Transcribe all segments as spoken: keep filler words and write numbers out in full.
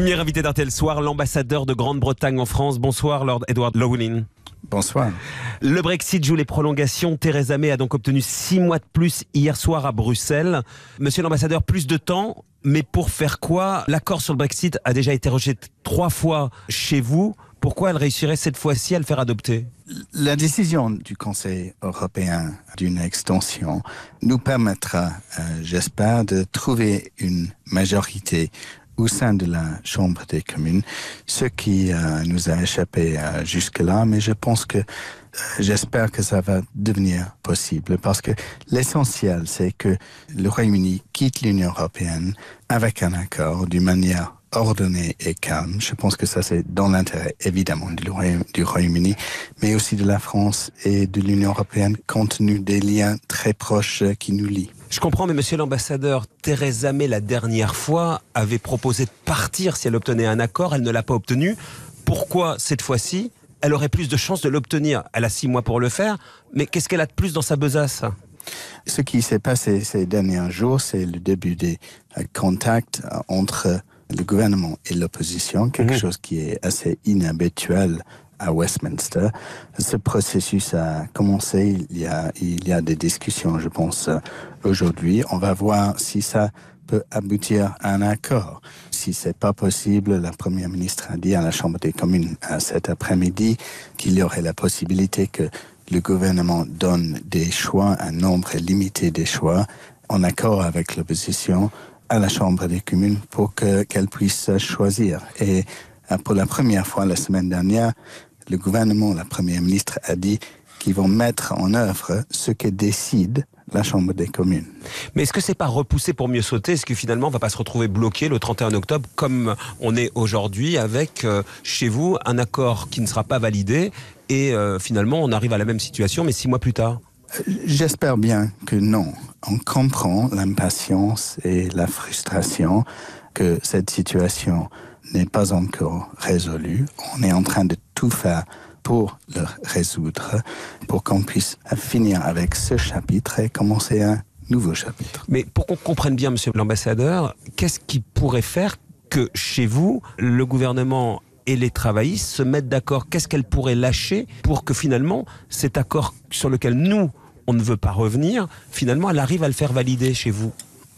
Premier invité d'R T L Soir, l'ambassadeur de Grande-Bretagne en France. Bonsoir, Lord Edward Llewellyn. Bonsoir. Le Brexit joue les prolongations. Theresa May a donc obtenu six mois de plus hier soir à Bruxelles. Monsieur l'ambassadeur, plus de temps, mais pour faire quoi? L'accord sur le Brexit a déjà été rejeté trois fois chez vous. Pourquoi elle réussirait cette fois-ci à le faire adopter? La décision du Conseil européen d'une extension nous permettra, euh, j'espère, de trouver une majorité au sein de la Chambre des communes, ce qui euh, nous a échappé euh, jusque-là, mais je pense que, euh, j'espère que ça va devenir possible, parce que l'essentiel, c'est que le Royaume-Uni quitte l'Union européenne avec un accord d'une manière ordonnée et calme. Je pense que ça, c'est dans l'intérêt, évidemment, du, Royaume, du Royaume-Uni, mais aussi de la France et de l'Union européenne, compte tenu des liens très proches qui nous lient. Je comprends, mais monsieur l'ambassadeur, Theresa May, la dernière fois, avait proposé de partir si elle obtenait un accord. Elle ne l'a pas obtenu. Pourquoi, cette fois-ci, elle aurait plus de chances de l'obtenir? Elle a six mois pour le faire, mais qu'est-ce qu'elle a de plus dans sa besace? Ce qui s'est passé ces derniers jours, c'est le début des contacts entre le gouvernement et l'opposition, quelque mmh. chose qui est assez inhabituel à Westminster. Ce processus a commencé, il y a, il y a des discussions, je pense, aujourd'hui. On va voir si ça peut aboutir à un accord. Si c'est pas possible, la Première ministre a dit à la Chambre des communes cet après-midi qu'il y aurait la possibilité que le gouvernement donne des choix, un nombre limité des choix, en accord avec l'opposition, à la Chambre des communes pour que, qu'elle puisse choisir. Et pour la première fois la semaine dernière, le gouvernement, la Première ministre a dit qu'ils vont mettre en œuvre ce que décide la Chambre des communes. Mais est-ce que c'est pas repousser pour mieux sauter? Est-ce que finalement on va pas se retrouver bloqué le trente et un octobre comme on est aujourd'hui avec euh, chez vous un accord qui ne sera pas validé et euh, finalement on arrive à la même situation mais six mois plus tard? J'espère bien que non. On comprend l'impatience et la frustration que cette situation n'est pas encore résolue. On est en train de tout faire pour le résoudre, pour qu'on puisse finir avec ce chapitre et commencer un nouveau chapitre. Mais pour qu'on comprenne bien, monsieur l'ambassadeur, qu'est-ce qui pourrait faire que chez vous, le gouvernement et les travaillistes se mettent d'accord? Qu'est-ce qu'elle pourrait lâcher pour que finalement, cet accord sur lequel nous, on ne veut pas revenir, finalement, elle arrive à le faire valider chez vous?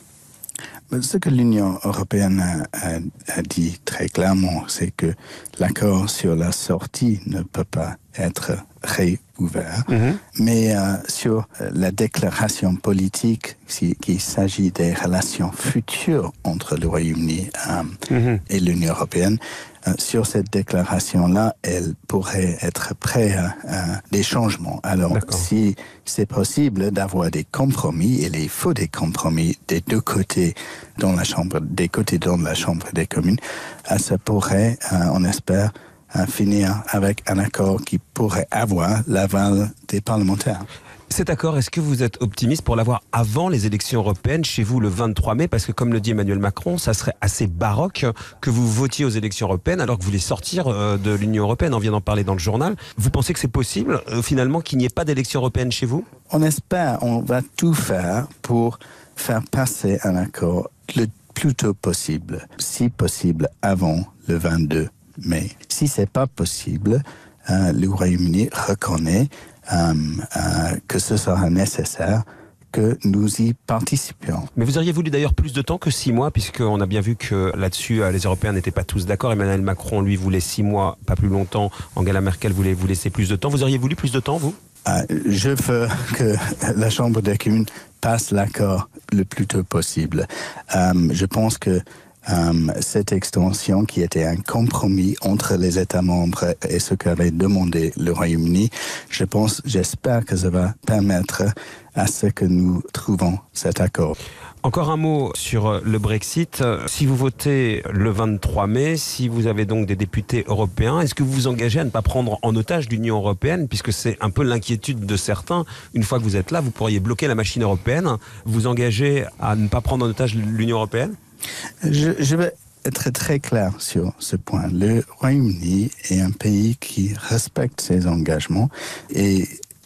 Ce que l'Union européenne a, a, a dit très clairement, c'est que l'accord sur la sortie ne peut pas être réouvert. Mmh. Mais euh, sur la déclaration politique, si, qu'il s'agit des relations futures entre le Royaume-Uni euh, mmh. et l'Union européenne, euh, sur cette déclaration-là, elle pourrait être prête à, à des changements. Alors, D'accord. si c'est possible d'avoir des compromis, et il faut des compromis des deux côtés dans la chambre, des côtés dans la Chambre des communes, euh, ça pourrait, euh, on espère, à finir avec un accord qui pourrait avoir l'aval des parlementaires. Cet accord, est-ce que vous êtes optimiste pour l'avoir avant les élections européennes, chez vous le vingt-trois mai? Parce que comme le dit Emmanuel Macron, ça serait assez baroque que vous votiez aux élections européennes alors que vous voulez sortir de l'Union européenne. On vient d'en parler dans le journal. Vous pensez que c'est possible, euh, finalement, qu'il n'y ait pas d'élections européennes chez vous? On espère, on va tout faire pour faire passer un accord le plus tôt possible, si possible avant le vingt-deux mai. Si c'est pas possible, euh, le Royaume-Uni reconnaît euh, euh, que ce sera nécessaire que nous y participions. Mais vous auriez voulu d'ailleurs plus de temps que six mois, puisqu'on a bien vu que là-dessus, les Européens n'étaient pas tous d'accord. Emmanuel Macron, lui, voulait six mois, pas plus longtemps. Angela Merkel voulait vous laisser plus de temps. Vous auriez voulu plus de temps, vous? euh, Je veux que la Chambre des communes passe l'accord le plus tôt possible. Euh, je pense que Um, cette extension qui était un compromis entre les États membres et ce qu'avait demandé le Royaume-Uni, je pense, j'espère que ça va permettre à ce que nous trouvons cet accord. Encore un mot sur le Brexit. Si vous votez le vingt-trois mai, si vous avez donc des députés européens, est-ce que vous vous engagez à ne pas prendre en otage l'Union européenne, puisque c'est un peu l'inquiétude de certains. Une fois que vous êtes là, vous pourriez bloquer la machine européenne. Vous engagez à ne pas prendre en otage l'Union européenne? Je, je vais être très clair sur ce point. Le Royaume-Uni est un pays qui respecte ses engagements et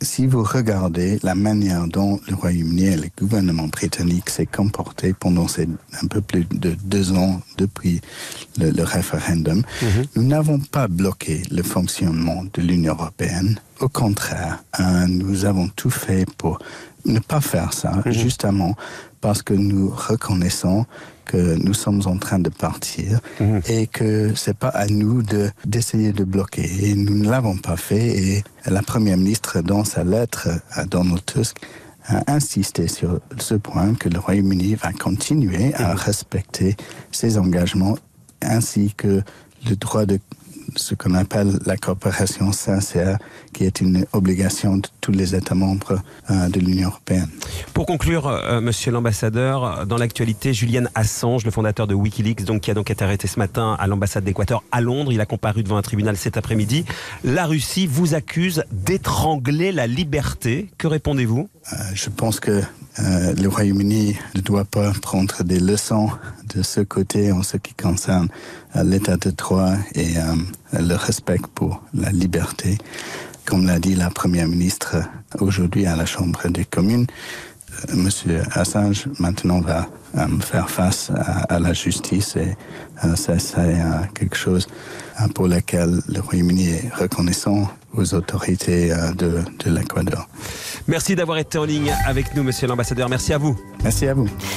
si vous regardez la manière dont le Royaume-Uni et le gouvernement britannique s'est comporté pendant ces un peu plus de deux ans depuis le, le référendum, mmh. nous n'avons pas bloqué le fonctionnement de l'Union européenne. Au contraire, hein, nous avons tout fait pour ne pas faire ça, mmh. justement parce que nous reconnaissons que nous sommes en train de partir mmh. et que c'est pas à nous de, d'essayer de bloquer. Et nous ne l'avons pas fait et la Première ministre, dans sa lettre à Donald Tusk, a insisté sur ce point que le Royaume-Uni va continuer mmh. à respecter ses engagements ainsi que le droit de ce qu'on appelle la coopération sincère, qui est une obligation de tous les États membres euh, de l'Union européenne. Pour conclure, euh, monsieur l'ambassadeur, dans l'actualité, Julian Assange, le fondateur de Wikileaks, donc, qui a donc été arrêté ce matin à l'ambassade d'Équateur à Londres, il a comparu devant un tribunal cet après-midi. La Russie vous accuse d'étrangler la liberté. Que répondez-vous ? euh, Je pense que euh, le Royaume-Uni ne doit pas prendre des leçons de ce côté en ce qui concerne euh, l'état de droit et euh, le respect pour la liberté. Comme l'a dit la Première ministre aujourd'hui à la Chambre des communes, euh, Monsieur Assange maintenant va euh, faire face à, à la justice et euh, ça c'est euh, quelque chose euh, pour lequel le Royaume-Uni est reconnaissant aux autorités euh, de, de l'Équateur. Merci d'avoir été en ligne avec nous, monsieur l'ambassadeur. Merci à vous. Merci à vous.